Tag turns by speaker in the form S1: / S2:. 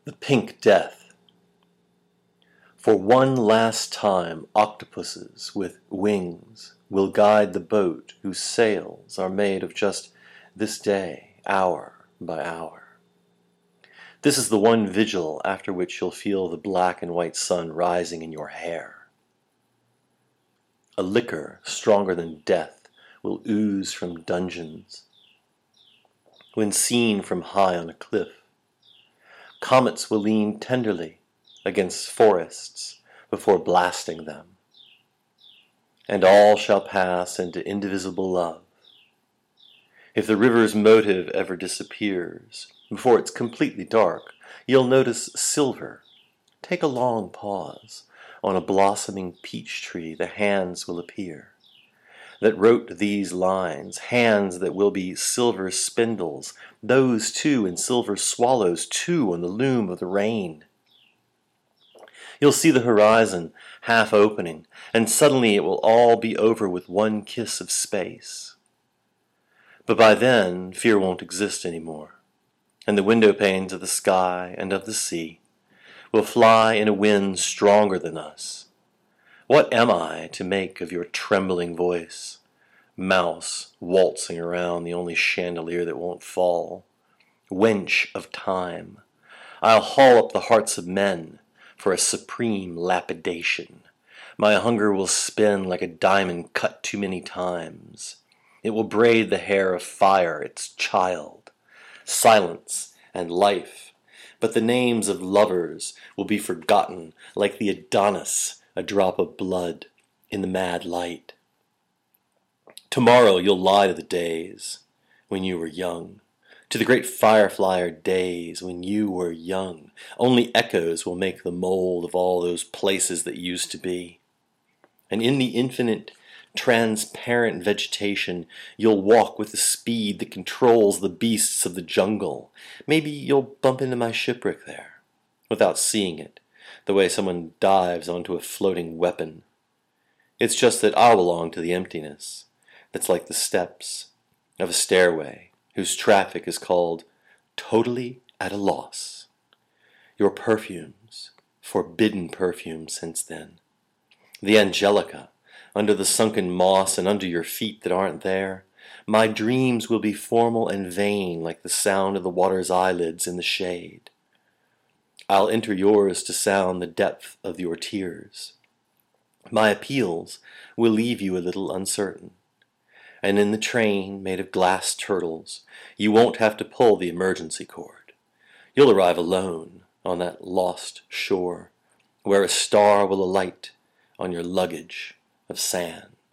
S1: The Pink Death. For one last time, octopuses with wings will guide the boat whose sails are made of just this day, hour by hour. This is the one vigil after which you'll feel the black and white sun rising in your hair. A liquor stronger than death will ooze from dungeons. When seen from high on a cliff, comets will lean tenderly against forests before blasting them, and all shall pass into indivisible love. If the river's motive ever disappears, before it's completely dark, you'll notice silver. Take a long pause. On a blossoming peach tree the hands will appear that wrote these lines, hands that will be silver spindles, those too in silver swallows too on the loom of the rain. You'll see the horizon half opening, and suddenly it will all be over with one kiss of space. But by then, fear won't exist anymore, and the window panes of the sky and of the sea will fly in a wind stronger than us. What am I to make of your trembling voice, mouse waltzing around the only chandelier that won't fall? Wench of time, I'll haul up the hearts of men for a supreme lapidation. My hunger will spin like a diamond cut too many times. It will braid the hair of fire, its child, silence and life. But the names of lovers will be forgotten like the Adonis, a drop of blood in the mad light. Tomorrow you'll lie to the days when you were young, to the great fireflyer days when you were young. Only echoes will make the mold of all those places that used to be. And in the infinite, transparent vegetation, you'll walk with the speed that controls the beasts of the jungle. Maybe you'll bump into my shipwreck there, without seeing it, the way someone dives onto a floating weapon. It's just that I'll belong to the emptiness that's like the steps of a stairway whose traffic is called totally at a loss. Your perfumes, forbidden perfumes since then. The angelica, under the sunken moss and under your feet that aren't there. My dreams will be formal and vain like the sound of the water's eyelids in the shade. I'll enter yours to sound the depth of your tears. My appeals will leave you a little uncertain. And in the train made of glass turtles, you won't have to pull the emergency cord. You'll arrive alone on that lost shore, where a star will alight on your luggage of sand.